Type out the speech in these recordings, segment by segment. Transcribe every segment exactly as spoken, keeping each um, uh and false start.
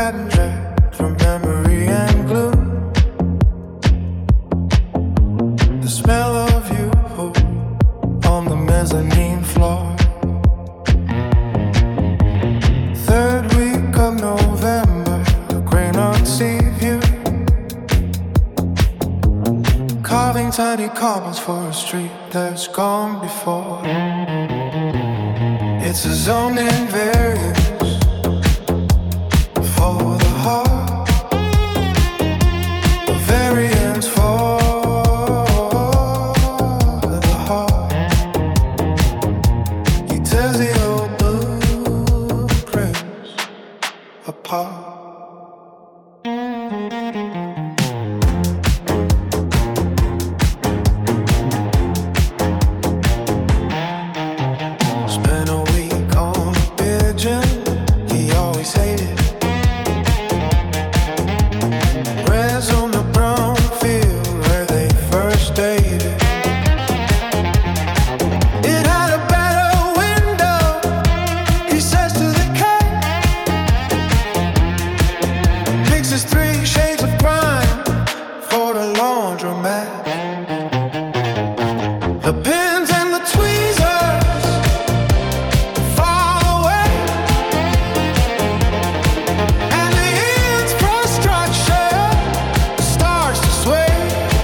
abstract from memory and glue. The smell of you on the mezzanine floor. Third week of November, the Greenock Sea view. Carving tiny cobbles for a street that's gone before. It's a zone invariance for the heart, a variance for the heart. He tears the old blueprints apart. The pins and the tweezers fall away, and the infrastructure starts to sway.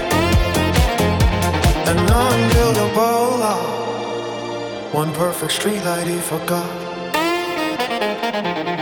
An unbuildable law, one perfect streetlight he forgot.